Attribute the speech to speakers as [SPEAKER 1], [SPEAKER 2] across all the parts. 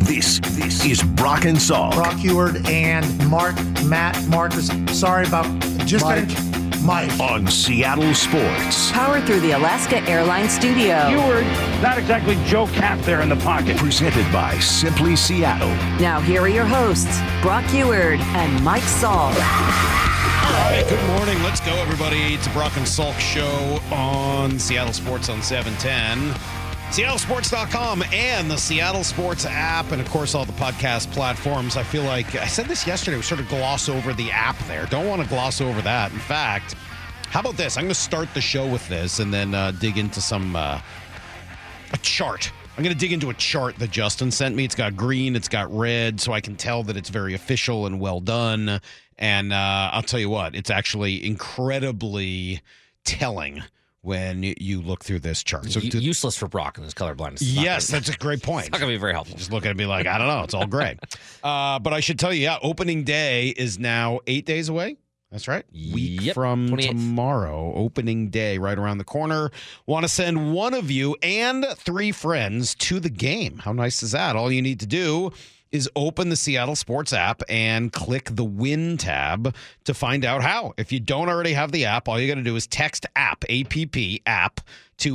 [SPEAKER 1] This is Brock and Salk.
[SPEAKER 2] Brock Huard and Matt Marcus. Sorry about just Mike.
[SPEAKER 1] On Seattle Sports.
[SPEAKER 3] Powered through the Alaska Airlines studio.
[SPEAKER 4] Huard, not exactly Joe Cap there in the pocket.
[SPEAKER 1] Presented by Simply Seattle.
[SPEAKER 3] Now here are your hosts, Brock Huard and Mike Salk.
[SPEAKER 5] All right, good morning. Let's go, everybody. It's a Brock and Salk show on Seattle Sports on 710. SeattleSports.com and the Seattle Sports app, and, of course, all the podcast platforms. I feel like I said this yesterday. We sort of gloss over the app there. Don't want to gloss over that. In fact, how about this? I'm going to start the show with this and then dig into a chart. I'm going to dig into a chart that Justin sent me. It's got green, it's got red, so I can tell that it's very official and well done. And I'll tell you what, it's actually incredibly telling when you look through this chart. So
[SPEAKER 6] useless for Brock and his colorblindness.
[SPEAKER 5] Yes, that's a great point.
[SPEAKER 6] It's not going to be very helpful.
[SPEAKER 5] Just look at it and be like, I don't know. It's all gray. But I should tell you, opening day is now 8 days away. That's right. Week from
[SPEAKER 6] 28th.
[SPEAKER 5] Tomorrow, opening day right around the corner. Want to send one of you and 3 friends to the game. How nice is that? All you need to do is open the Seattle Sports app and click the Win tab to find out how. If you don't already have the app, all you got to do is text app, A-P-P, app, to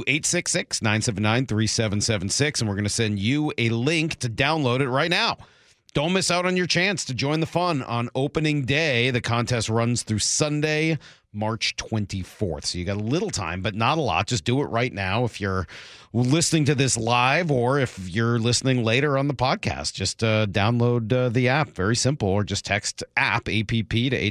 [SPEAKER 5] 866-979-3776, and we're going to send you a link to download it right now. Don't miss out on your chance to join the fun on opening day. The contest runs through Sunday, March 24th. So you got a little time, but not a lot. Just do it right now if you're listening to this live or if you're listening later on the podcast. Just download the app. Very simple. Or just text app, A-P-P, to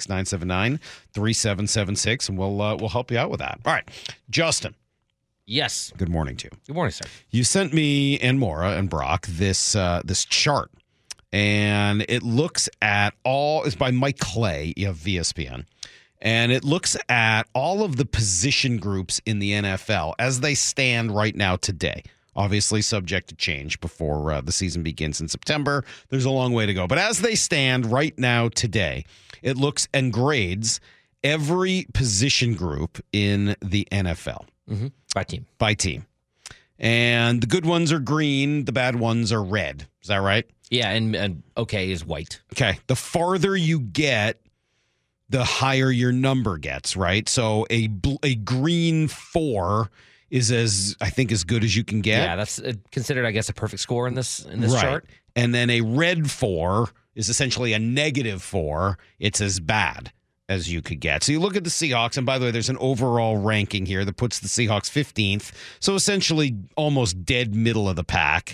[SPEAKER 5] 866-979-3776, and we'll help you out with that. All right. Justin.
[SPEAKER 6] Yes.
[SPEAKER 5] Good morning to you.
[SPEAKER 6] Good morning, sir.
[SPEAKER 5] You sent me and Maura and Brock this chart. And it looks at it's by Mike Clay of ESPN. And it looks at all of the position groups in the NFL as they stand right now today. Obviously subject to change before the season begins in September. There's a long way to go. But as they stand right now today, it looks and grades every position group in the NFL.
[SPEAKER 6] Mm-hmm. By team.
[SPEAKER 5] And the good ones are green. The bad ones are red. Is that right?
[SPEAKER 6] Yeah, and okay is white.
[SPEAKER 5] Okay. The farther you get, the higher your number gets, right? So a green 4 is as good as you can get.
[SPEAKER 6] Yeah, that's considered, I guess, a perfect score in this
[SPEAKER 5] right.
[SPEAKER 6] chart.
[SPEAKER 5] And then a red 4 is essentially a negative 4. It's as bad as you could get. So you look at the Seahawks, and by the way, there's an overall ranking here that puts the Seahawks 15th. So essentially almost dead middle of the pack.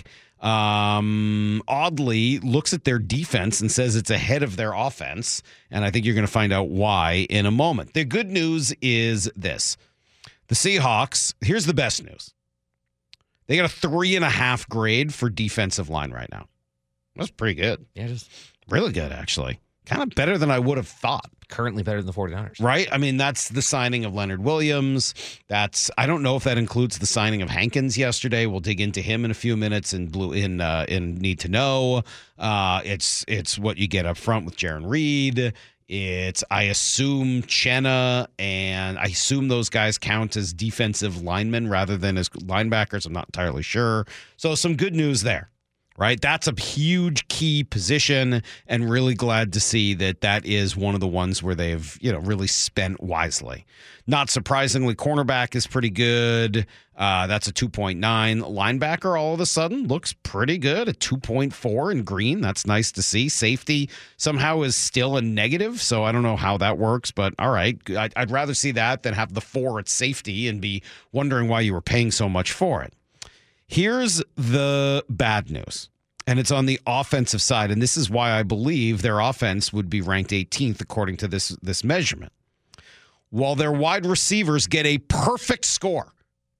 [SPEAKER 5] Oddly looks at their defense and says it's ahead of their offense, and I think you're going to find out why in a moment. The good news is this. The Seahawks, here's the best news. They got a 3.5 grade for defensive line right now. That's pretty good.
[SPEAKER 6] Yeah, it is.
[SPEAKER 5] Really good, actually. Kind of better than I would have thought.
[SPEAKER 6] Currently better than the 49ers.
[SPEAKER 5] Right? I mean, that's the signing of Leonard Williams. I don't know if that includes the signing of Hankins yesterday. We'll dig into him in a few minutes in Need to Know. It's what you get up front with Jaron Reed. It's, I assume, Chenna, and I assume those guys count as defensive linemen rather than as linebackers. I'm not entirely sure. So some good news there. Right, that's a huge key position, and really glad to see that is one of the ones where they've really spent wisely. Not surprisingly, cornerback is pretty good. That's a 2.9. Linebacker all of a sudden looks pretty good, a 2.4 in green. That's nice to see. Safety somehow is still a negative, so I don't know how that works, but all right. I'd rather see that than have the 4 at safety and be wondering why you were paying so much for it. Here's the bad news, and it's on the offensive side, and this is why I believe their offense would be ranked 18th according to this measurement. While their wide receivers get a perfect score,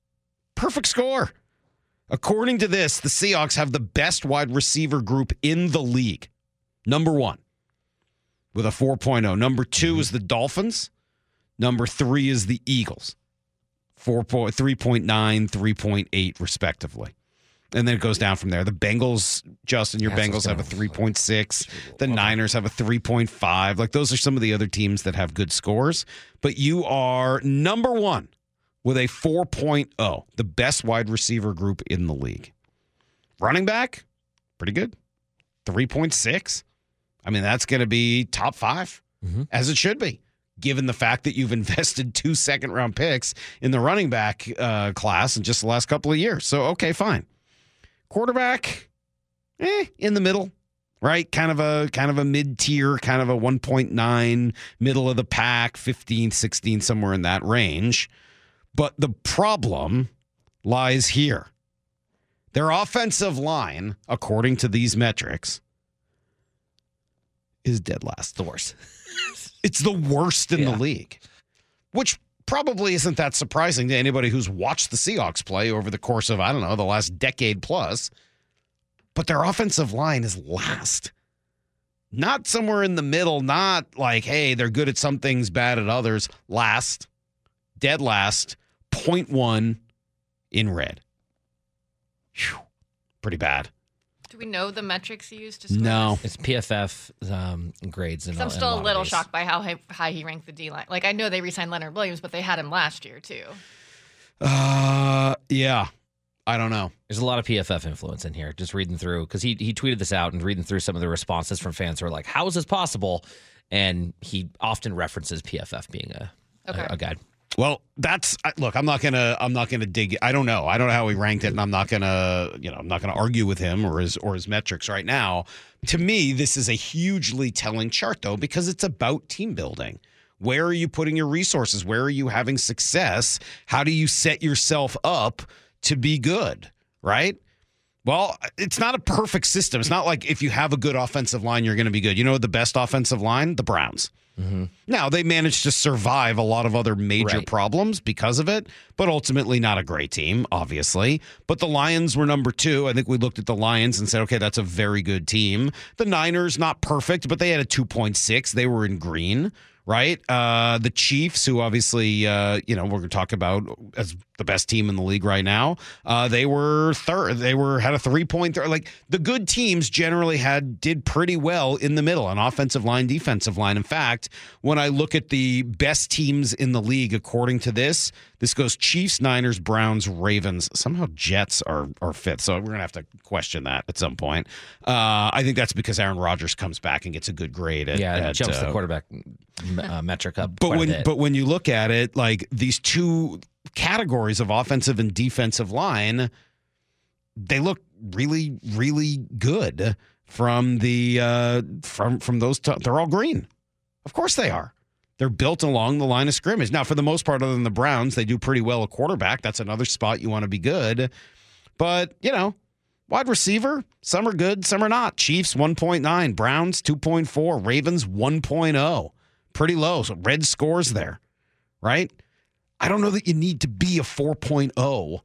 [SPEAKER 5] according to this, the Seahawks have the best wide receiver group in the league. Number 1 with a 4.0. Number 2 is the Dolphins. Number 3 is the Eagles. 3.9, 3.8, respectively. And then it goes down from there. The Bengals, Justin, your Bengals have a 3.6. The Niners have a 3.5. Like, those are some of the other teams that have good scores. But you are number 1 with a 4.0, the best wide receiver group in the league. Running back, Pretty good. 3.6. I mean, that's going to be top 5, as it should be, given the fact that you've invested 2 second-round picks in the running back class in just the last couple of years. So, okay, fine. Quarterback, in the middle, right? Kind of a mid-tier, kind of a 1.9, middle of the pack, 15, 16, somewhere in that range. But the problem lies here. Their offensive line, according to these metrics, is dead last.
[SPEAKER 6] The worst.
[SPEAKER 5] It's the worst in the league, which probably isn't that surprising to anybody who's watched the Seahawks play over the course of, I don't know, the last decade plus. But their offensive line is last. Not somewhere in the middle, not like, hey, they're good at some things, bad at others. Last, dead last, 0.1 in red. Whew, pretty bad.
[SPEAKER 7] Do we know the metrics he used to score?
[SPEAKER 5] No.
[SPEAKER 6] It's PFF grades.
[SPEAKER 7] I'm still a little shocked by how high he ranked the D-line. Like, I know they re-signed Leonard Williams, but they had him last year, too.
[SPEAKER 5] Yeah. I don't know.
[SPEAKER 6] There's a lot of PFF influence in here. Just reading through, because he tweeted this out and reading through some of the responses from fans who are like, how is this possible? And he often references PFF being a guide.
[SPEAKER 5] Well, look. I'm not gonna dig. I don't know. I don't know how he ranked it, and I'm not gonna argue with him or his metrics right now. To me, this is a hugely telling chart, though, because it's about team building. Where are you putting your resources? Where are you having success? How do you set yourself up to be good? Right? Well, it's not a perfect system. It's not like if you have a good offensive line, you're going to be good. You know the best offensive line? The Browns. Mm-hmm. Now, they managed to survive a lot of other major problems because of it, but ultimately not a great team, obviously. But the Lions were number 2. I think we looked at the Lions and said, okay, that's a very good team. The Niners, not perfect, but they had a 2.6. They were in green, right? The Chiefs, who obviously, we're going to talk about as the best team in the league right now, they were third. They had a 3.3. Like, the good teams generally did pretty well in the middle, on offensive line, defensive line. In fact, when I look at the best teams in the league, according to this goes Chiefs, Niners, Browns, Ravens. Somehow Jets are fifth, so we're going to have to question that at some point. I think that's because Aaron Rodgers comes back and gets a good grade.
[SPEAKER 6] It jumps the quarterback metric up.
[SPEAKER 5] But when you look at it, like these two categories of offensive and defensive line, they look really, really good from the from those. They're all green. Of course they are. They're built along the line of scrimmage. Now, for the most part, other than the Browns, they do pretty well at quarterback. That's another spot you want to be good. But, wide receiver, some are good, some are not. Chiefs, 1.9. Browns, 2.4. Ravens, 1.0. Pretty low. So red scores there, right? I don't know that you need to be a 4.0.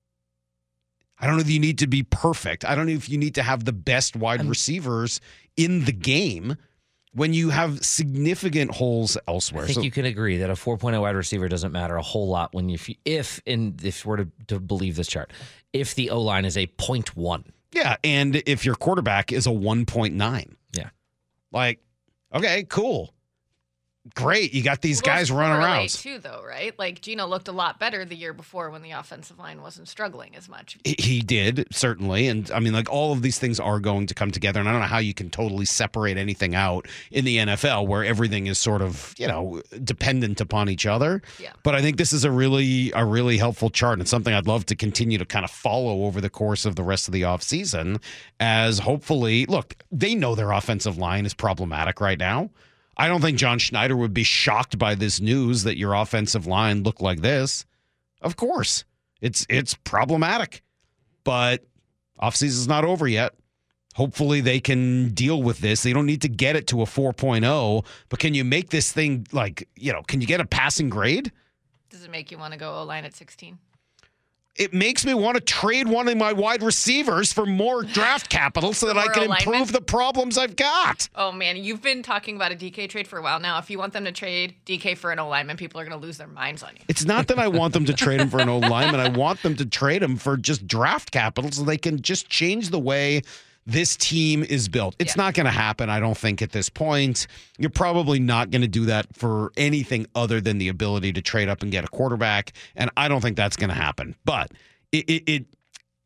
[SPEAKER 5] I don't know that you need to be perfect. I don't know if you need to have the best wide receivers in the game when you have significant holes elsewhere.
[SPEAKER 6] I think you can agree that a 4.0 wide receiver doesn't matter a whole lot when if we're to believe this chart, if the O-line is a 0.1.
[SPEAKER 5] Yeah, and if your quarterback is a 1.9.
[SPEAKER 6] Yeah.
[SPEAKER 5] Like, okay, cool. Great, you got these guys running around.
[SPEAKER 7] Too, though, right? Like, Geno looked a lot better the year before when the offensive line wasn't struggling as much.
[SPEAKER 5] He did, certainly. And, I mean, like, all of these things are going to come together. And I don't know how you can totally separate anything out in the NFL where everything is sort of, dependent upon each other.
[SPEAKER 7] Yeah.
[SPEAKER 5] But I think this is a really helpful chart, and it's something I'd love to continue to kind of follow over the course of the rest of the offseason, as hopefully, look, they know their offensive line is problematic right now. I don't think John Schneider would be shocked by this news that your offensive line looked like this. Of course, it's problematic, but offseason's not over yet. Hopefully they can deal with this. They don't need to get it to a 4.0, but can you make this thing can you get a passing grade?
[SPEAKER 7] Does it make you want to go O-line at 16?
[SPEAKER 5] It makes me want to trade one of my wide receivers for more draft capital so that I can improve the problems I've got.
[SPEAKER 7] Oh, man, you've been talking about a DK trade for a while now. If you want them to trade DK for an O-lineman, people are going to lose their minds on you.
[SPEAKER 5] It's not that I want them to trade him for an O-lineman. I want them to trade him for just draft capital so they can just change the way this team is built. It's not going to happen, I don't think, at this point. You're probably not going to do that for anything other than the ability to trade up and get a quarterback, and I don't think that's going to happen. But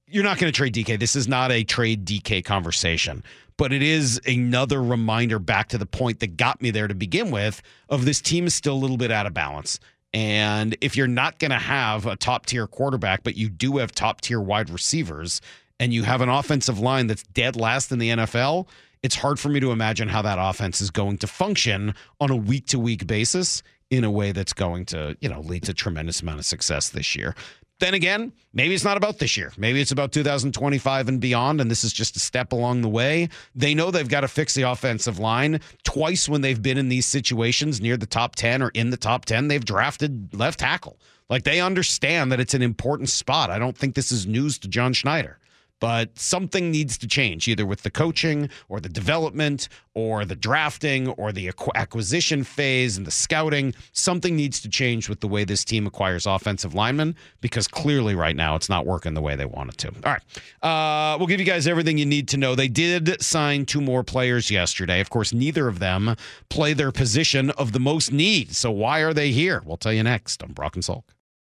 [SPEAKER 5] you're not going to trade DK. This is not a trade DK conversation, but it is another reminder back to the point that got me there to begin with of this team is still a little bit out of balance. And if you're not going to have a top-tier quarterback, but you do have top-tier wide receivers, and you have an offensive line that's dead last in the NFL, it's hard for me to imagine how that offense is going to function on a week-to-week basis in a way that's going to, lead to a tremendous amount of success this year. Then again, maybe it's not about this year. Maybe it's about 2025 and beyond, and this is just a step along the way. They know they've got to fix the offensive line. Twice when they've been in these situations near the top 10 or in the top 10, they've drafted left tackle. Like, they understand that it's an important spot. I don't think this is news to John Schneider. But something needs to change, either with the coaching or the development or the drafting or the acquisition phase and the scouting. Something needs to change with the way this team acquires offensive linemen, because clearly right now it's not working the way they want it to. All right. We'll give you guys everything you need to know. They did sign 2 more players yesterday. Of course, neither of them play their position of the most need. So why are they here? We'll tell you next on Brock and Salk.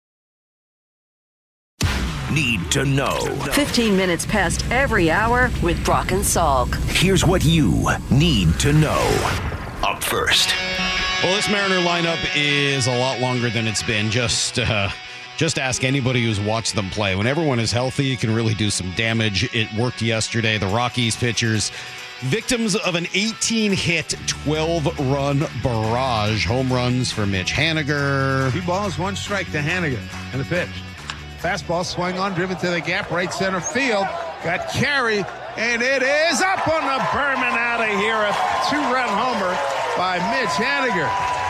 [SPEAKER 1] Need to know.
[SPEAKER 3] 15 minutes past every hour with Brock and Salk.
[SPEAKER 1] Here's what you need to know. Up first.
[SPEAKER 5] Well, this Mariner lineup is a lot longer than it's been. Just ask anybody who's watched them play. When everyone is healthy, you can really do some damage. It worked yesterday. The Rockies pitchers, victims of an 18-hit, 12-run barrage. Home runs for Mitch Haniger.
[SPEAKER 8] 2 balls, 1 strike to Haniger. And the pitch. Fastball swung on, driven to the gap, right center field. Got Carey, and it is up on the Berman out of here. A 2-run homer by Mitch Haniger.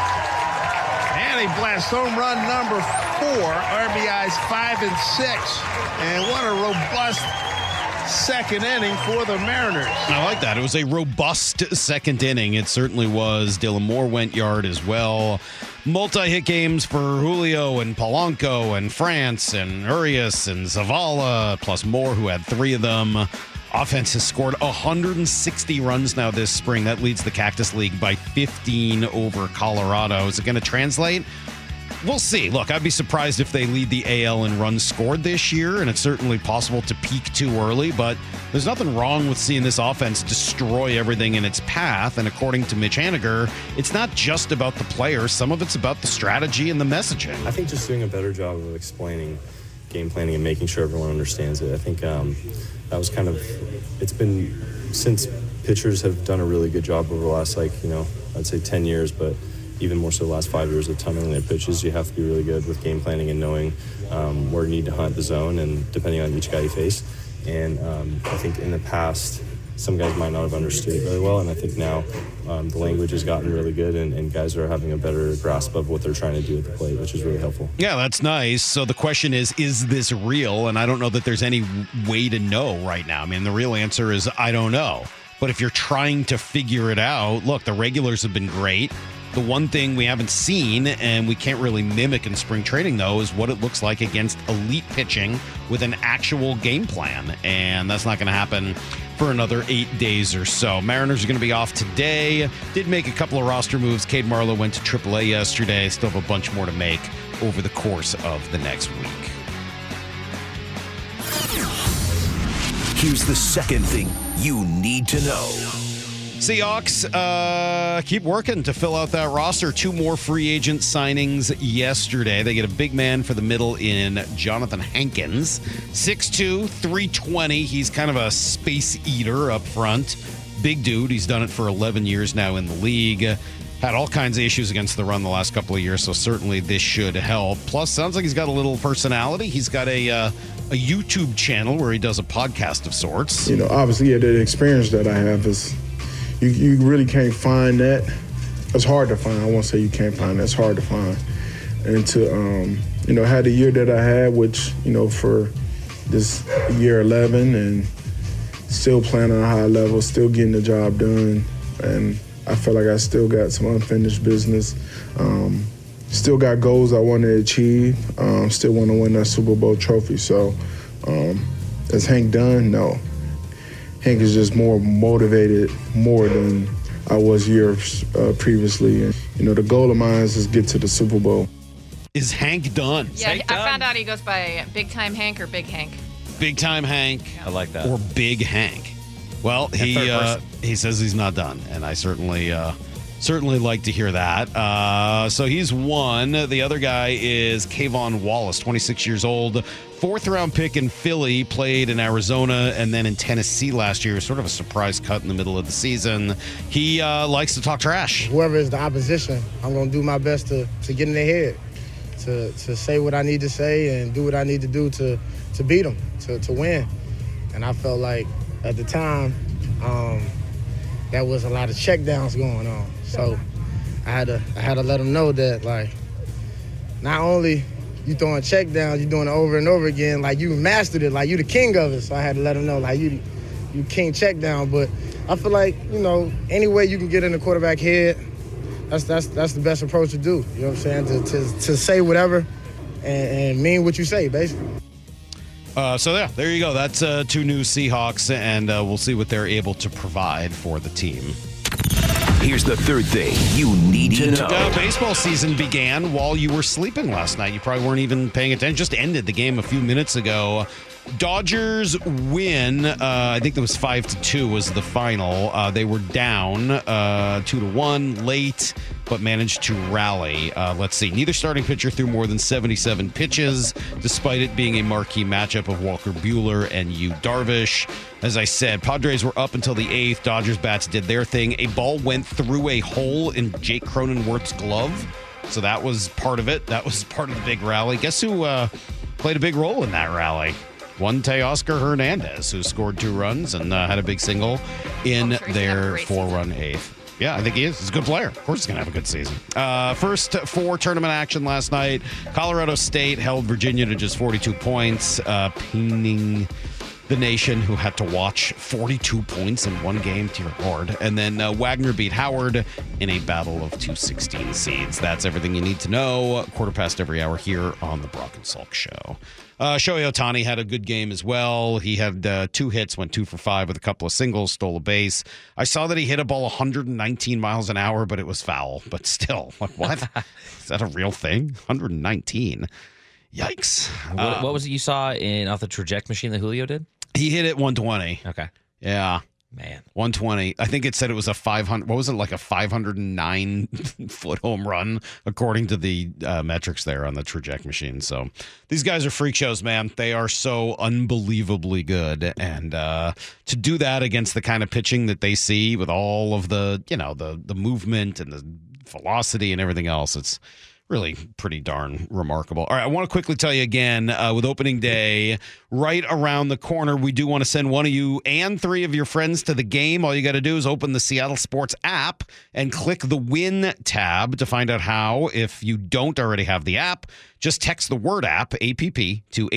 [SPEAKER 8] Hanny blast home run number 4, RBIs 5 and 6. And what a robust second inning for the Mariners.
[SPEAKER 5] I like that. It was a robust second inning. It certainly was. Dylan Moore went yard as well. Multi-hit games for Julio and Polanco and France and Urias and Zavala, plus Moore, who had 3 of them. Offense has scored 160 runs now this spring. That leads the Cactus League by 15 over Colorado. Is it going to translate? We'll see. Look, I'd be surprised if they lead the AL in runs scored this year, and it's certainly possible to peak too early, but there's nothing wrong with seeing this offense destroy everything in its path, and according to Mitch Haniger, it's not just about the players. Some of it's about the strategy and the messaging.
[SPEAKER 9] I think just doing a better job of explaining game planning and making sure everyone understands it. I think that was it's been since pitchers have done a really good job over the last, I'd say 10 years, but even more so the last 5 years of timing their pitches. You have to be really good with game planning and knowing where you need to hunt the zone, and depending on each guy you face. And I think in the past, some guys might not have understood it very well, and I think now the language has gotten really good, and guys are having a better grasp of what they're trying to do at the plate, which is really helpful.
[SPEAKER 5] Yeah, that's nice. So the question is this real? And I don't know that there's any way to know right now. I mean, the real answer is I don't know. But if you're trying to figure it out, look, the regulars have been great. The one thing we haven't seen, and we can't really mimic in spring training, though, is what it looks like against elite pitching with an actual game plan. And that's not going to happen for another 8 days or so. Mariners are going to be off today. Did make a couple of roster moves. Cade Marlowe went to AAA yesterday. Still have a bunch more to make over the course of the next week.
[SPEAKER 1] Here's the second thing you need to know.
[SPEAKER 5] Seahawks keep working to fill out that roster. 2 more free agent signings yesterday. They get a big man for the middle in Jonathan Hankins. 6'2", 320. He's kind of a space eater up front. Big dude. He's done it for 11 years now in the league. Had all kinds of issues against the run the last couple of years, so certainly this should help. Plus, sounds like he's got a little personality. He's got a YouTube channel where he does a podcast of sorts.
[SPEAKER 10] Obviously, the experience that I have is you really can't find that. It's hard to find. I won't say you can't find it. It's hard to find. And to, had the year that I had, which, for this year 11, and still playing on a high level, still getting the job done. And I feel like I still got some unfinished business. Still got goals I want to achieve. Still want to win that Super Bowl trophy. So is Hank done? No. Hank is just more motivated more than I was years previously. And, the goal of mine is to get to the Super Bowl.
[SPEAKER 5] Is Hank done?
[SPEAKER 7] Yeah, I found out he goes by Big Time Hank or Big Hank.
[SPEAKER 5] Big Time Hank.
[SPEAKER 6] I like that.
[SPEAKER 5] Or Big Hank. Well, he says he's not done, and I certainly like to hear that. So he's one. The other guy is Kayvon Wallace, 26 years old, 4th-round pick in Philly, played in Arizona and then in Tennessee last year. Sort of a surprise cut in the middle of the season. He likes to talk trash.
[SPEAKER 11] Whoever is the opposition, I'm going to do my best to get in their head, to say what I need to say and do what I need to do to beat them, to win. And I felt like at the time, there was a lot of checkdowns going on. So I had to let them know that, like, not only you throwing checkdowns, you doing it over and over again, like you mastered it, like you the king of it. So I had to let them know, like, you king checkdown. But I feel like, any way you can get in the quarterback head, that's the best approach to do. You know what I'm saying? To say whatever and mean what you say, basically.
[SPEAKER 5] So there you go. That's 2 new Seahawks, and we'll see what they're able to provide for the team.
[SPEAKER 1] Here's the third thing you need to know.
[SPEAKER 5] Baseball season began while you were sleeping last night. You probably weren't even paying attention. Just ended the game a few minutes ago. Dodgers win. I think it was 5-2 was the final. They were down 2-1 late, but managed to rally. Let's see. Neither starting pitcher threw more than 77 pitches, despite it being a marquee matchup of Walker Buehler and Yu Darvish. As I said, Padres were up until the 8th. Dodgers bats did their thing. A ball went through a hole in Jake Cronenworth's glove. So that was part of it. That was part of the big rally. Guess who played a big role in that rally? One Teoscar Hernandez, who scored 2 runs and had a big single in their 4-run 8th. Yeah, I think he is. He's a good player. Of course he's going to have a good season. First 4 tournament action last night. Colorado State held Virginia to just 42 points, pinning the nation, who had to watch 42 points in one game. Dear Lord. And then Wagner beat Howard in a battle of 2 16 seeds. That's everything you need to know. 1/4 every hour here on the Brock and Salk Show. Shohei Ohtani had a good game as well. He had 2 hits, went 2 for 5 with a couple of singles, stole a base. I saw that he hit a ball 119 miles an hour, but it was foul. But still, like, what? Is that a real thing? 119. Yikes.
[SPEAKER 6] What was it you saw off the trajectory machine that Julio did?
[SPEAKER 5] He hit it 120.
[SPEAKER 6] Okay.
[SPEAKER 5] Yeah.
[SPEAKER 6] Man.
[SPEAKER 5] 120. I think it said it was a 500. What was it, like a 509-foot home run, according to the metrics there on the trajectory machine. So these guys are freak shows, man. They are so unbelievably good. And to do that against the kind of pitching that they see with all of the, the movement and the velocity and everything else, it's really pretty darn remarkable. All right, I want to quickly tell you again, with opening day right around the corner, we do want to send one of you and 3 of your friends to the game. All you got to do is open the Seattle Sports app and click the Win tab to find out how. If you don't already have the app, just text the word app, APP, to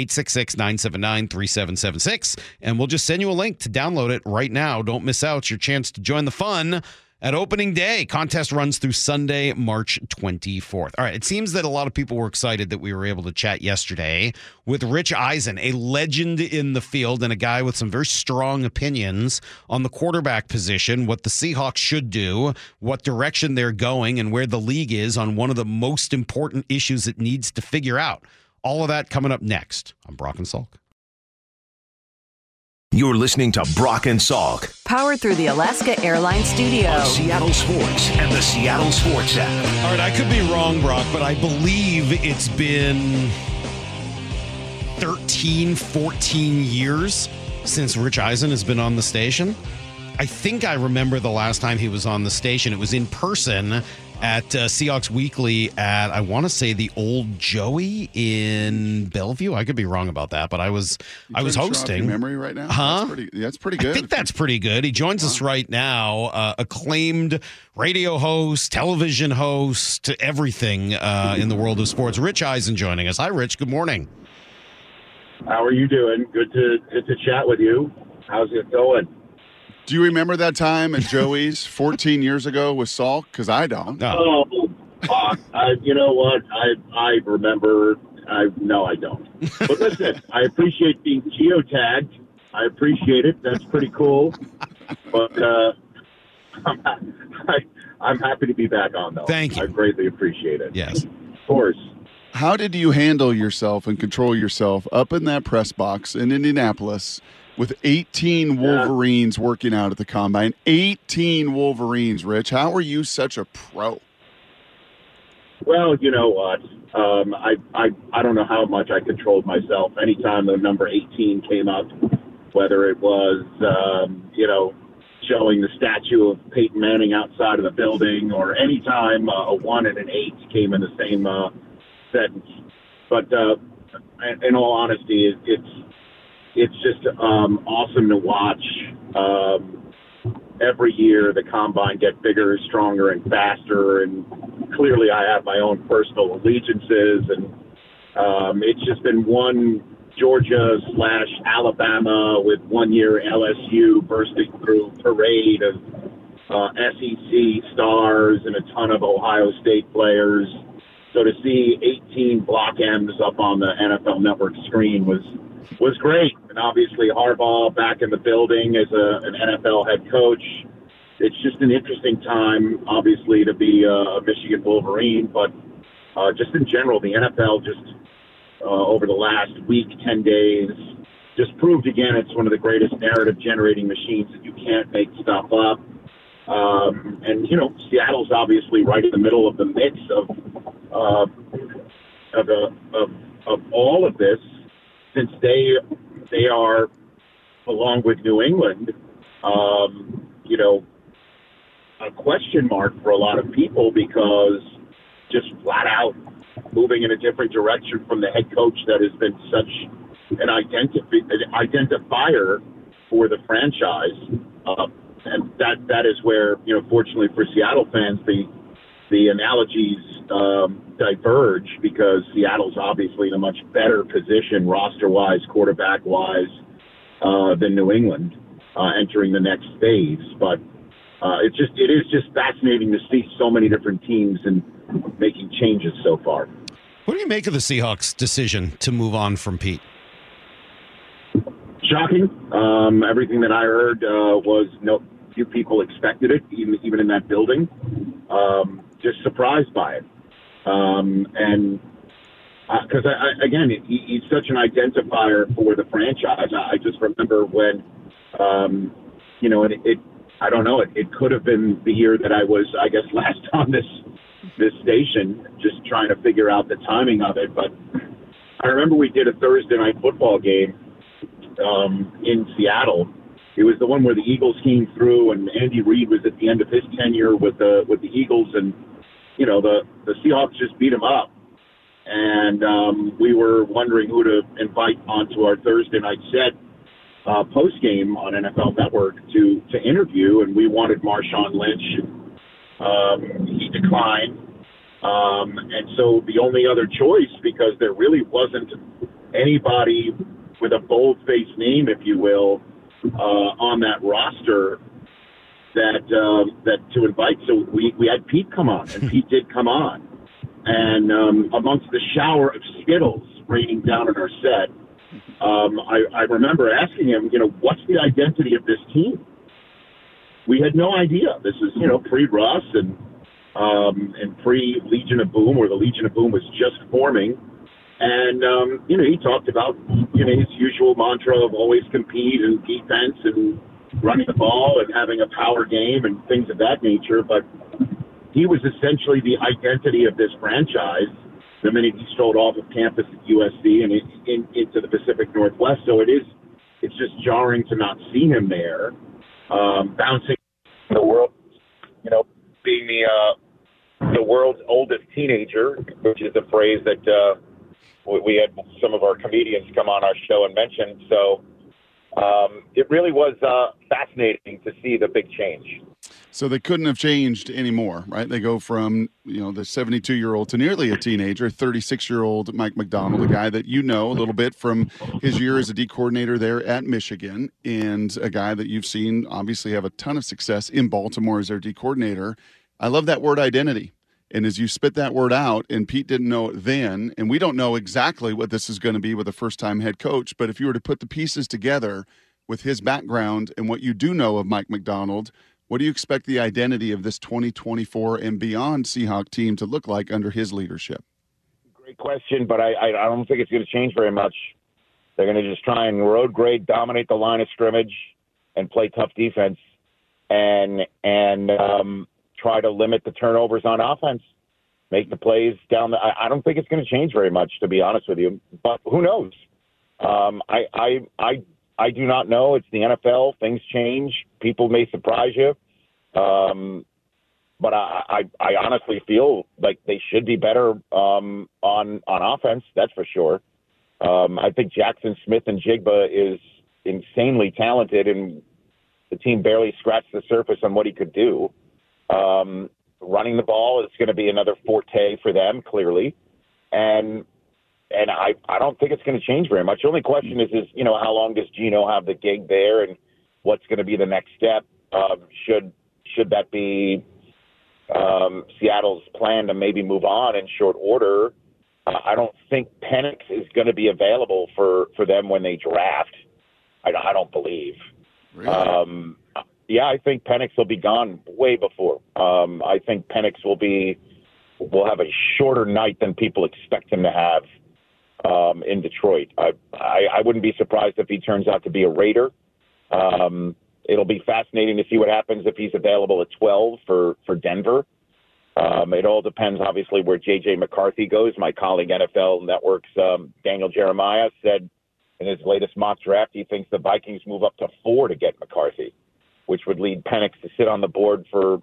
[SPEAKER 5] 866-979-3776, and we'll just send you a link to download it right now. Don't miss out your chance to join the fun at opening day. Contest runs through Sunday, March 24th. All right, it seems that a lot of people were excited that we were able to chat yesterday with Rich Eisen, a legend in the field and a guy with some very strong opinions on the quarterback position, what the Seahawks should do, what direction they're going, and where the league is on one of the most important issues it needs to figure out. All of that coming up next on Brock and Salk.
[SPEAKER 1] You're listening to Brock and Salk.
[SPEAKER 3] Powered through the Alaska Airlines studio.
[SPEAKER 1] On Seattle Sports and the Seattle Sports app.
[SPEAKER 5] All right, I could be wrong, Brock, but I believe it's been 13, 14 years since Rich Eisen has been on the station. I think I remember the last time he was on the station. It was in person at Seahawks Weekly at, I want to say, the Old Joey in Bellevue. I could be wrong about that, but I was hosting.
[SPEAKER 12] Your memory right now?
[SPEAKER 5] Huh?
[SPEAKER 12] That's pretty good.
[SPEAKER 5] I think that's pretty good. He joins us right now, acclaimed radio host, television host, everything in the world of sports. Rich Eisen joining us. Hi, Rich. Good morning.
[SPEAKER 13] How are you doing? Good to chat with you. How's it going?
[SPEAKER 12] Do you remember that time at Joey's 14 years ago with Salk? Because I don't.
[SPEAKER 13] Oh, you know what? I remember. No, I don't. But listen, I appreciate being geotagged. I appreciate it. That's pretty cool. But I'm happy to be back on, though.
[SPEAKER 5] Thank you.
[SPEAKER 13] I greatly appreciate it.
[SPEAKER 5] Yes.
[SPEAKER 13] Of course.
[SPEAKER 12] How did you handle yourself and control yourself up in that press box in Indianapolis with 18 Wolverines working out at the combine? 18 Wolverines, Rich. How are you such a pro?
[SPEAKER 13] Well, you know what? I don't know how much I controlled myself. Anytime the number 18 came up, whether it was, showing the statue of Peyton Manning outside of the building, or anytime a 1 and an 8 came in the same sentence. But in all honesty, it's just awesome to watch. Every year the combine get bigger, stronger, and faster, and clearly I have my own personal allegiances, and it's just been one Georgia/Alabama with 1 year LSU bursting through parade of SEC stars and a ton of Ohio State players. So to see 18 block M's up on the NFL Network screen was great. And obviously Harbaugh back in the building as an NFL head coach. It's just an interesting time, obviously, to be a Michigan Wolverine, but just in general, the NFL just over the last week, 10 days, just proved again it's one of the greatest narrative-generating machines that you can't make stuff up. And, Seattle's obviously right in the middle of the mix of all of this, since they are, along with New England, a question mark for a lot of people, because just flat out moving in a different direction from the head coach that has been such an identifier for the franchise. And that is where, fortunately for Seattle fans, the analogies diverge, because Seattle's obviously in a much better position roster-wise, quarterback-wise, than New England entering the next phase. But it is just fascinating to see so many different teams and making changes so far.
[SPEAKER 5] What do you make of the Seahawks' decision to move on from Pete?
[SPEAKER 13] Shocking. Everything that I heard was few people expected it, even in that building. Just surprised by it. And because, again, he's such an identifier for the franchise. I just remember when, I don't know, it could have been the year that I was, I guess, last on this station, just trying to figure out the timing of it. But I remember we did a Thursday night football game in Seattle. It was the one where the Eagles came through, and Andy Reid was at the end of his tenure with the Eagles, and the Seahawks just beat him up. And we were wondering who to invite onto our Thursday night set post game on NFL Network to interview, and we wanted Marshawn Lynch. He declined, and so the only other choice, because there really wasn't anybody with a bold-faced name, if you will, on that roster that to invite. So we had Pete come on, and Pete did come on. And amongst the shower of Skittles raining down on our set, I remember asking him, what's the identity of this team? We had no idea. This is, pre-Russ and pre-Legion of Boom, where the Legion of Boom was just forming. And, he talked about, his usual mantra of always compete and defense and running the ball and having a power game and things of that nature. But he was essentially the identity of this franchise the minute he strolled off of campus at USC and into the Pacific Northwest. So it's just jarring to not see him there, bouncing the world, being the world's oldest teenager, which is a phrase that we had some of our comedians come on our show and mention. So it really was fascinating to see the big change.
[SPEAKER 12] So they couldn't have changed anymore, right? They go from, the 72-year-old to nearly a teenager, 36-year-old Mike Macdonald, a guy that a little bit from his year as a D coordinator there at Michigan, and a guy that you've seen obviously have a ton of success in Baltimore as their D coordinator. I love that word identity. And as you spit that word out, and Pete didn't know it then, and we don't know exactly what this is going to be with a first-time head coach, but if you were to put the pieces together with his background and what you do know of Mike Macdonald, what do you expect the identity of this 2024 and beyond Seahawk team to look like under his leadership?
[SPEAKER 14] Great question, but I don't think it's going to change very much. They're going to just try and road grade, dominate the line of scrimmage, and play tough defense, and try to limit the turnovers on offense. Make the plays down. I don't think it's going to change very much, to be honest with you. But who knows? I do not know. It's the NFL. Things change. People may surprise you. But I honestly feel like they should be better on offense. That's for sure. I think Jackson Smith and Jigba is insanely talented, and the team barely scratched the surface on what he could do. Running the ball is going to be another forte for them, clearly. And I don't think it's going to change very much. The only question is how long does Geno have the gig there, and what's going to be the next step? Should that be Seattle's plan to maybe move on in short order? I don't think Penix is going to be available for them when they draft. I don't believe.
[SPEAKER 12] Really?
[SPEAKER 14] I think Penix will be gone way before. I think Penix will have a shorter night than people expect him to have in Detroit. I wouldn't be surprised if he turns out to be a Raider. It'll be fascinating to see what happens if he's available at 12 for Denver. It all depends, obviously, where J.J. McCarthy goes. My colleague, NFL Network's Daniel Jeremiah, said in his latest mock draft he thinks the Vikings move up to 4 to get McCarthy, which would lead Penix to sit on the board for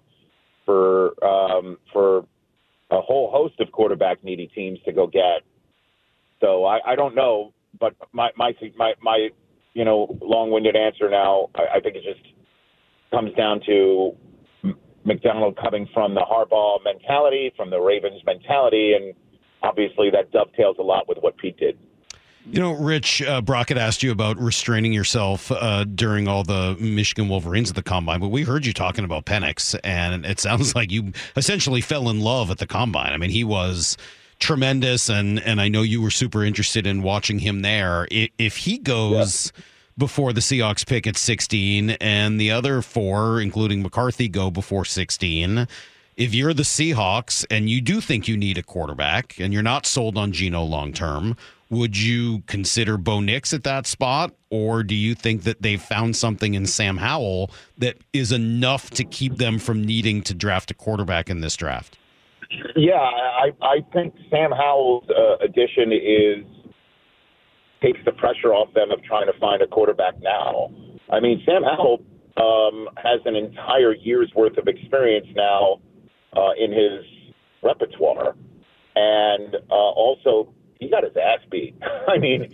[SPEAKER 14] a whole host of quarterback-needy teams to go get. So I don't know, but my long-winded answer now, I think it just comes down to McDonald coming from the Harbaugh mentality, from the Ravens mentality, and obviously that dovetails a lot with what Pete did.
[SPEAKER 5] Rich, Brock had asked you about restraining yourself during all the Michigan Wolverines at the Combine, but we heard you talking about Penix, and it sounds like you essentially fell in love at the Combine. I mean, he was tremendous, and I know you were super interested in watching him there. If he goes before the Seahawks pick at 16 and the other 4, including McCarthy, go before 16, if you're the Seahawks and you do think you need a quarterback and you're not sold on Geno long-term, would you consider Bo Nix at that spot, or do you think that they've found something in Sam Howell that is enough to keep them from needing to draft a quarterback in this draft?
[SPEAKER 14] Yeah, I think Sam Howell's addition takes the pressure off them of trying to find a quarterback now. I mean, Sam Howell has an entire year's worth of experience now in his repertoire, and also he got his ass beat. I mean,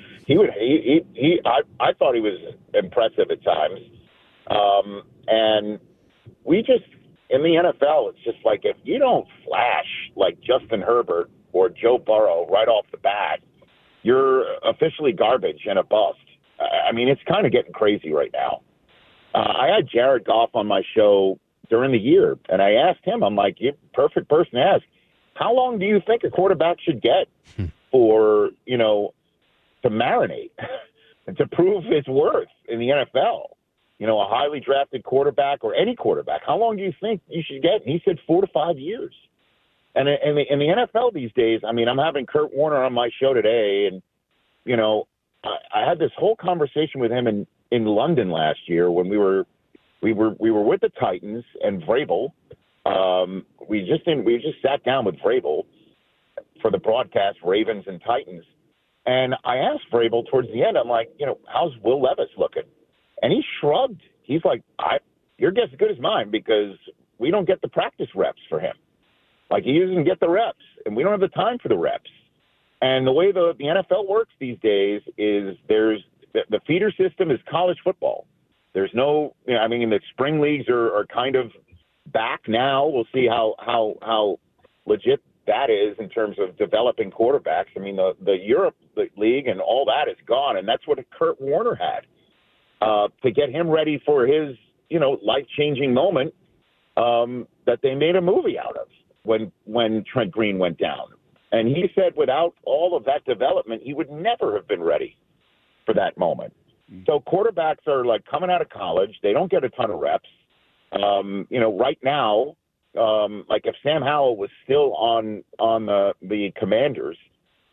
[SPEAKER 14] I thought he was impressive at times, and we just in the NFL, it's just like if you don't flash like Justin Herbert or Joe Burrow right off the bat, you're officially garbage and a bust. I mean, it's kind of getting crazy right now. I had Jared Goff on my show during the year, and I asked him, I'm like, you're a perfect person to ask. How long do you think a quarterback should get for, to marinate and to prove his worth in the NFL? A highly drafted quarterback or any quarterback, how long do you think you should get? And he said 4 to 5 years. And in the NFL these days, I mean, I'm having Kurt Warner on my show today, and, I had this whole conversation with him in London last year when we were with the Titans and Vrabel. We just sat down with Vrabel for the broadcast, Ravens and Titans. And I asked Vrabel towards the end, I'm like, how's Will Levis looking? And he shrugged. He's like, your guess is as good as mine because we don't get the practice reps for him. Like, he doesn't get the reps, and we don't have the time for the reps. And the way the NFL works these days is the feeder system is college football. There's no, the spring leagues are kind of back now. We'll see how legit that is in terms of developing quarterbacks. I mean, the Europe League and all that is gone, and that's what Kurt Warner had to get him ready for his, life-changing moment that they made a movie out of when Trent Green went down. And he said without all of that development, he would never have been ready for that moment. So quarterbacks are like coming out of college. They don't get a ton of reps. Right now, like if Sam Howell was still on the Commanders,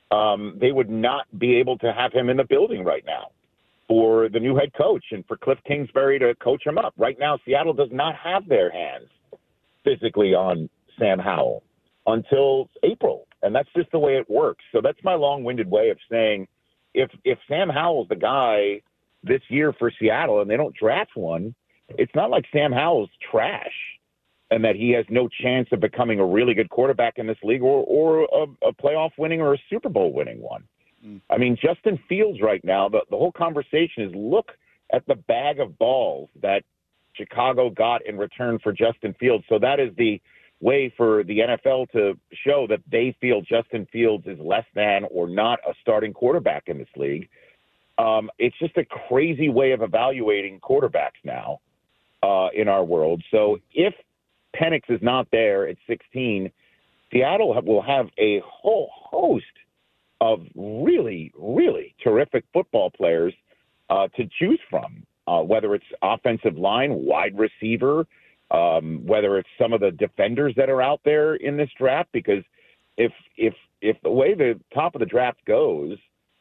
[SPEAKER 14] they would not be able to have him in the building right now for the new head coach and for Cliff Kingsbury to coach him up. Right now, Seattle does not have their hands physically on Sam Howell until April, and that's just the way it works. So that's my long-winded way of saying if Sam Howell's the guy this year for Seattle and they don't draft one, it's not like Sam Howell's trash and that he has no chance of becoming a really good quarterback in this league or a playoff winning or a Super Bowl winning one. I mean, Justin Fields right now, the whole conversation is look at the bag of balls that Chicago got in return for Justin Fields. So that is the way for the NFL to show that they feel Justin Fields is less than or not a starting quarterback in this league. It's just a crazy way of evaluating quarterbacks now in our world. So if Penix is not there at 16, Seattle will have a whole host of really, really terrific football players to choose from, whether it's offensive line, wide receiver, whether it's some of the defenders that are out there in this draft. Because if the way the top of the draft goes,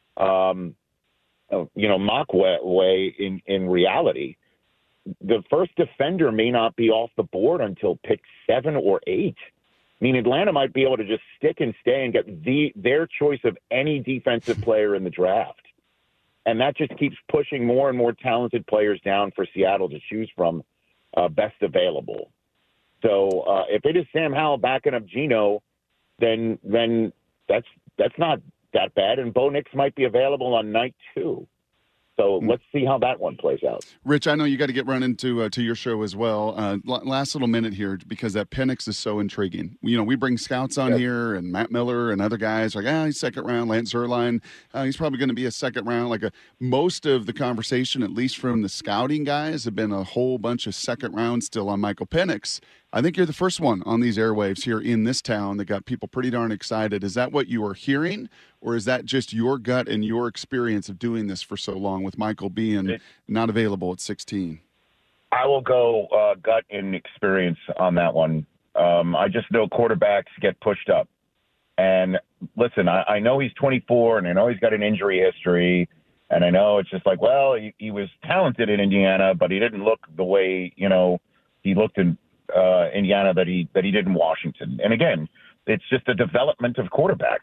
[SPEAKER 14] mock way in reality, the first defender may not be off the board until pick 7 or 8. I mean, Atlanta might be able to just stick and stay and get their choice of any defensive player in the draft. And that just keeps pushing more and more talented players down for Seattle to choose from best available. So if it is Sam Howell backing up Geno, then that's not that bad. And Bo Nix might be available on night 2. So let's see how that one plays out.
[SPEAKER 12] Rich, I know you got to get running to your show as well. Last little minute here, because that Penix is so intriguing. We bring scouts on here, and Matt Miller and other guys like, he's second round. Lance Zierlein, he's probably going to be a second round. Most of the conversation, at least from the scouting guys, have been a whole bunch of second rounds still on Michael Penix. I think you're the first one on these airwaves here in this town that got people pretty darn excited. Is that what you are hearing, or is that just your gut and your experience of doing this for so long with Michael being not available at 16?
[SPEAKER 14] I will go gut and experience on that one. I just know quarterbacks get pushed up. And listen, I know he's 24, and I know he's got an injury history, and I know it's just like, well, he was talented in Indiana, but he didn't look the way, he looked in Indiana that he did in Washington. And again, it's just a development of quarterbacks.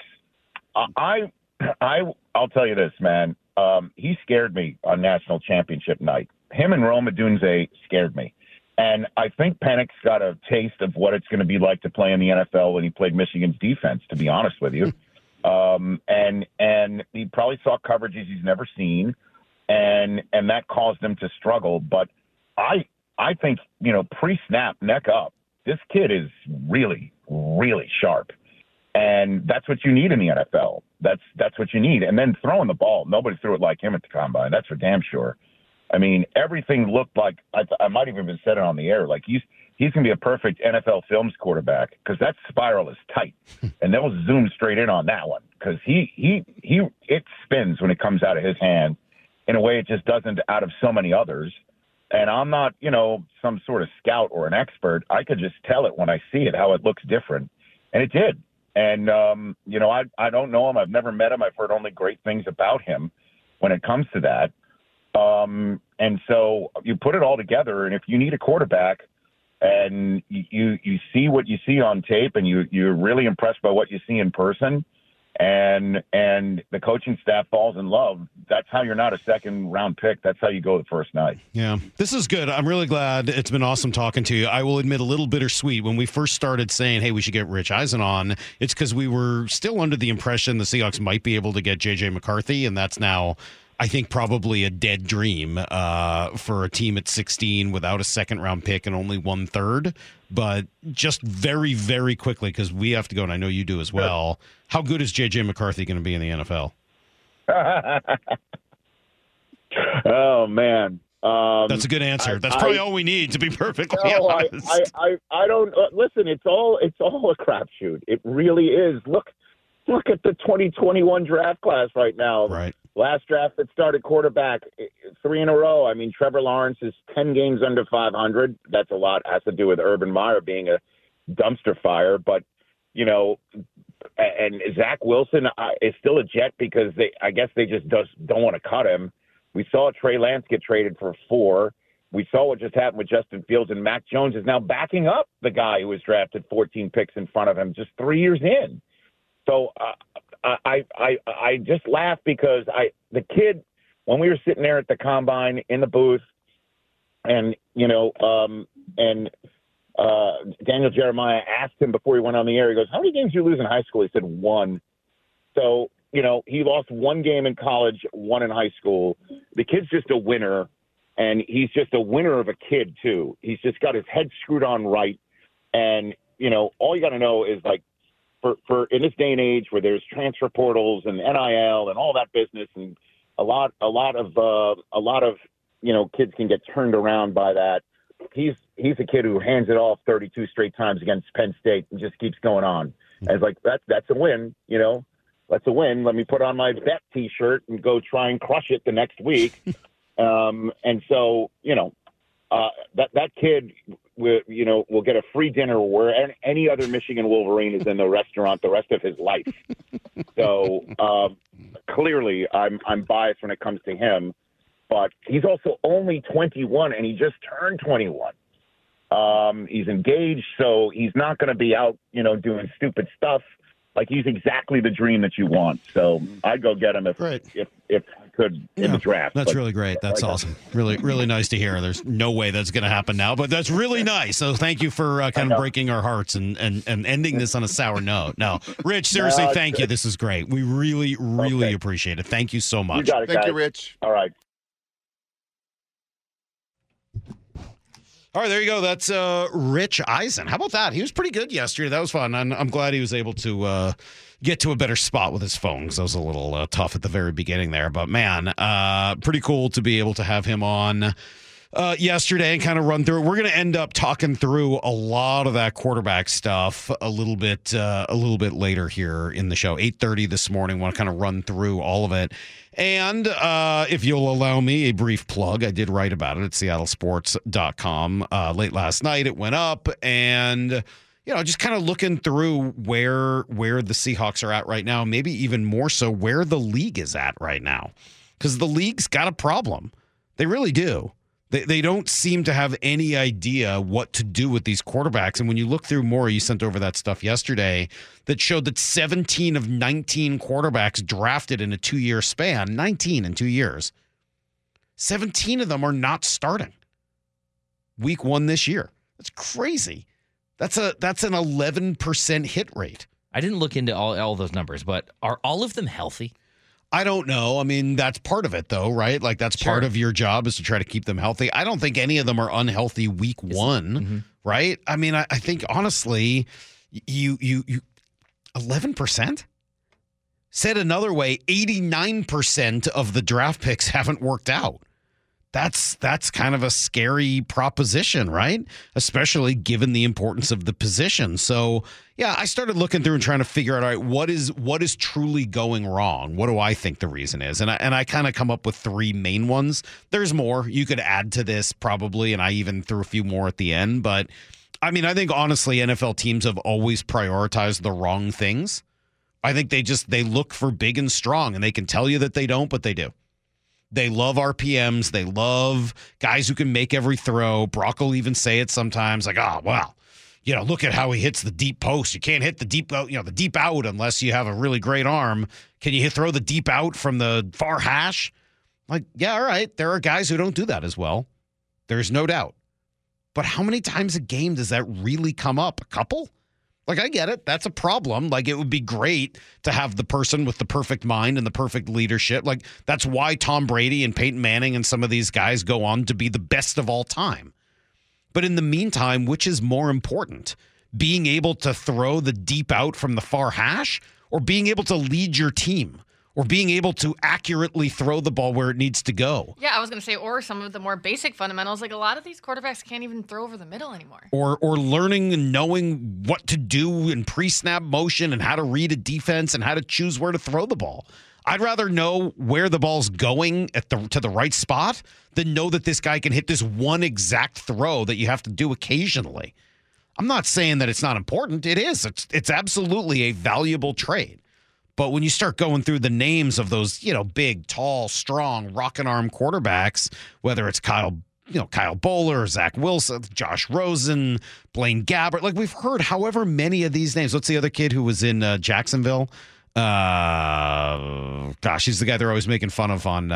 [SPEAKER 14] I'll tell you this, man. He scared me on national championship night. Him and Rome Odunze scared me. And I think Penix got a taste of what it's going to be like to play in the NFL when he played Michigan's defense, to be honest with you. And he probably saw coverages he's never seen, and that caused him to struggle. But I think, pre-snap, neck up, this kid is really, really sharp. And that's what you need in the NFL. That's what you need. And then throwing the ball, nobody threw it like him at the combine. That's for damn sure. I mean, everything looked like I might have even said it on the air. Like he's going to be a perfect NFL Films quarterback because that spiral is tight, and they'll zoom straight in on that one because it spins when it comes out of his hand in a way it just doesn't out of so many others. And I'm not, some sort of scout or an expert. I could just tell it when I see it how it looks different, and it did. And I don't know him. I've never met him. I've heard only great things about him when it comes to that. And so you put it all together, and if you need a quarterback and you see what you see on tape and you're really impressed by what you see in person and the coaching staff falls in love, that's how you're not a second round pick. That's how you go the first night.
[SPEAKER 5] Yeah, this is good. I'm really glad. It's been awesome talking to you. I will admit a little bittersweet. When we first started saying, hey, we should get Rich Eisen on, it's because we were still under the impression the Seahawks might be able to get J.J. McCarthy, and that's now, I think, probably a dead dream for a team at 16 without a second-round pick and only 1/3. But just very, very quickly, because we have to go, and I know you do as well, how good is J.J. McCarthy going to be in the NFL?
[SPEAKER 14] Oh, man.
[SPEAKER 5] That's a good answer. That's probably all we need, to be perfectly honest.
[SPEAKER 14] I don't listen. It's all a crapshoot. It really is. Look at the 2021 draft class right now.
[SPEAKER 5] Right.
[SPEAKER 14] Last draft that started quarterback 3 in a row. I mean, Trevor Lawrence is 10 games under 500. That's a lot. Has to do with Urban Meyer being a dumpster fire. But, and Zach Wilson is still a Jet because I guess they just don't want to cut him. We saw Trey Lance get traded for 4. We saw what just happened with Justin Fields, and Mac Jones is now backing up the guy who was drafted 14 picks in front of him just 3 years in. So I just laugh because the kid, when we were sitting there at the combine in the booth, and Daniel Jeremiah asked him before he went on the air, he goes, "How many games did you lose in high school?" He said 1. So, he lost 1 game in college, 1 in high school. The kid's just a winner, and he's just a winner of a kid, too. He's just got his head screwed on right. And, all you got to know is, like, for in this day and age where there's transfer portals and NIL and all that business, and a lot of kids can get turned around by that. He's a kid who hands it off 32 straight times against Penn State and just keeps going on. And it's like, that's a win, That's a win. Let me put on my bet T-shirt and go try and crush it the next week. And so, that kid will get a free dinner where any other Michigan Wolverine is in the restaurant the rest of his life. So clearly I'm biased when it comes to him, but he's also only 21 and he just turned 21. He's engaged, so he's not going to be out, doing stupid stuff. Like, he's exactly the dream that you want. So I'd go get him if I could in the draft.
[SPEAKER 5] That's really great. That's awesome. Really, really nice to hear. There's no way that's going to happen now, but that's really nice. So thank you for kind of breaking our hearts and ending this on a sour note. No, Rich, seriously, thank you. This is great. We really, really appreciate it. Thank you so much.
[SPEAKER 14] You got it,
[SPEAKER 12] Thank
[SPEAKER 14] guys.
[SPEAKER 12] you, Rich.
[SPEAKER 14] All right.
[SPEAKER 5] All right, there you go. That's Rich Eisen. How about that? He was pretty good yesterday. That was fun. I'm glad he was able to get to a better spot with his phone because that was a little tough at the very beginning there. But, man, pretty cool to be able to have him on yesterday and kind of run through it. We're going to end up talking through a lot of that quarterback stuff a little bit later here in the show. 8:30 this morning. Want to kind of run through all of it. And if you'll allow me a brief plug, I did write about it at seattlesports.com late last night. It went up, and just kind of looking through where the Seahawks are at right now, maybe even more so where the league is at right now, because the league's got a problem. They really do. They don't seem to have any idea what to do with these quarterbacks. And when you look through more, you sent over that stuff yesterday that showed that 17 of 19 quarterbacks drafted in a 2-year span, 19 in 2 years, 17 of them are not starting week 1 this year. That's crazy. That's an 11% hit rate.
[SPEAKER 6] I didn't look into all those numbers, but are all of them healthy?
[SPEAKER 5] I don't know. I mean, that's part of it, though, right? Like, that's part of your job is to try to keep them healthy. I don't think any of them are unhealthy week 1, right? I mean, I think, honestly, you 11%? Said another way, 89% of the draft picks haven't worked out. That's kind of a scary proposition, right? Especially given the importance of the position. So, yeah, I started looking through and trying to figure out, all right, what is truly going wrong? What do I think the reason is? And I kind of come up with 3 main ones. There's more. You could add to this probably, and I even threw a few more at the end. But, I mean, I think, honestly, NFL teams have always prioritized the wrong things. I think they look for big and strong, and they can tell you that they don't, but they do. They love RPMs. They love guys who can make every throw. Brock will even say it sometimes, like, "Oh, wow, look at how he hits the deep post. You can't hit the deep out unless you have a really great arm. Can you throw the deep out from the far hash?" Like, yeah, all right. There are guys who don't do that as well. There's no doubt. But how many times a game does that really come up? A couple? Like, I get it. That's a problem. Like, it would be great to have the person with the perfect mind and the perfect leadership. Like, that's why Tom Brady and Peyton Manning and some of these guys go on to be the best of all time. But in the meantime, which is more important? Being able to throw the deep out from the far hash, or being able to lead your team, or being able to accurately throw the ball where it needs to go?
[SPEAKER 7] Yeah, I was going to say, or some of the more basic fundamentals. Like, a lot of these quarterbacks can't even throw over the middle anymore.
[SPEAKER 5] Or learning and knowing what to do in pre-snap motion and how to read a defense and how to choose where to throw the ball. I'd rather know where the ball's going to the right spot than know that this guy can hit this one exact throw that you have to do occasionally. I'm not saying that it's not important. It is. It's absolutely a valuable trade. But when you start going through the names of those, big, tall, strong, rock and arm quarterbacks, whether it's Kyle Bowler, Zach Wilson, Josh Rosen, Blaine Gabbert, like we've heard however many of these names. What's the other kid who was in Jacksonville? He's the guy they're always making fun of on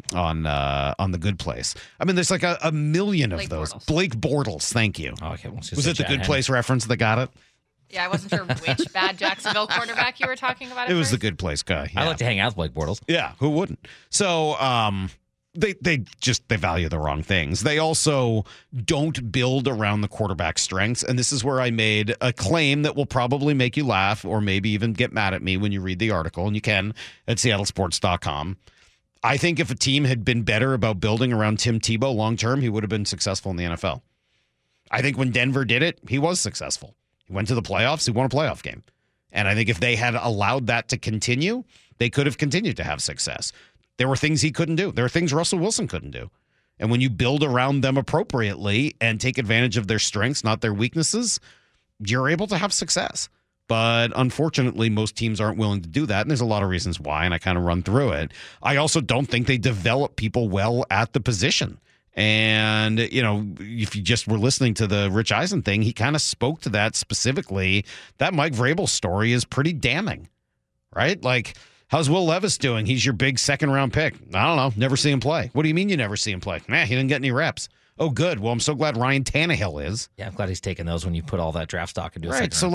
[SPEAKER 5] The Good Place. I mean, there's like a million of those. Blake Bortles, thank you.
[SPEAKER 6] Oh, okay,
[SPEAKER 5] was it the Good Place reference that got it?
[SPEAKER 7] Yeah, I wasn't sure which bad Jacksonville quarterback you were talking about.
[SPEAKER 5] It was the Good Place guy. Yeah.
[SPEAKER 6] I like to hang out with Blake Bortles.
[SPEAKER 5] Yeah, who wouldn't? So, they value the wrong things. They also don't build around the quarterback's strengths. And this is where I made a claim that will probably make you laugh or maybe even get mad at me when you read the article. And you can at seattlesports.com. I think if a team had been better about building around Tim Tebow long term, he would have been successful in the NFL. I think when Denver did it, he was successful. He went to the playoffs. He won a playoff game. And I think if they had allowed that to continue, they could have continued to have success. There were things he couldn't do. There are things Russell Wilson couldn't do. And when you build around them appropriately and take advantage of their strengths, not their weaknesses, you're able to have success. But unfortunately, most teams aren't willing to do that. And there's a lot of reasons why, and I kind of run through it. I also don't think they develop people well at the position. And, if you just were listening to the Rich Eisen thing, he kind of spoke to that specifically. That Mike Vrabel story is pretty damning, right? Like, how's Will Levis doing? He's your big second-round pick. I don't know. Never see him play. What do you mean you never see him play? He didn't get any reps. Oh, good. Well, I'm so glad Ryan Tannehill is.
[SPEAKER 6] Yeah, I'm glad he's taking those when you put all that draft stock into a
[SPEAKER 5] right. So,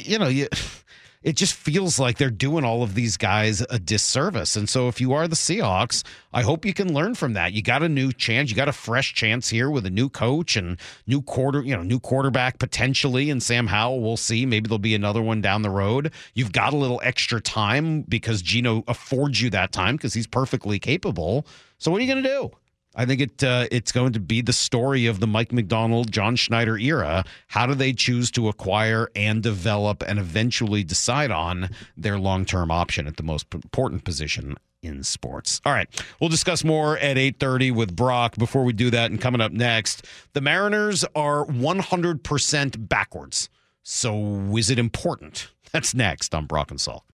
[SPEAKER 5] it just feels like they're doing all of these guys a disservice. And so if you are the Seahawks, I hope you can learn from that. You got a new chance. You got a fresh chance here with a new coach and new quarterback potentially. And Sam Howell, we'll see. Maybe there'll be another one down the road. You've got a little extra time because Geno affords you that time because he's perfectly capable. So what are you going to do? I think it's going to be the story of the Mike Macdonald, John Schneider era. How do they choose to acquire and develop and eventually decide on their long-term option at the most important position in sports? All right, we'll discuss more at 8:30 with Brock. Before we do that, and coming up next, the Mariners are 100% backwards. So is it important? That's next on Brock and Salk.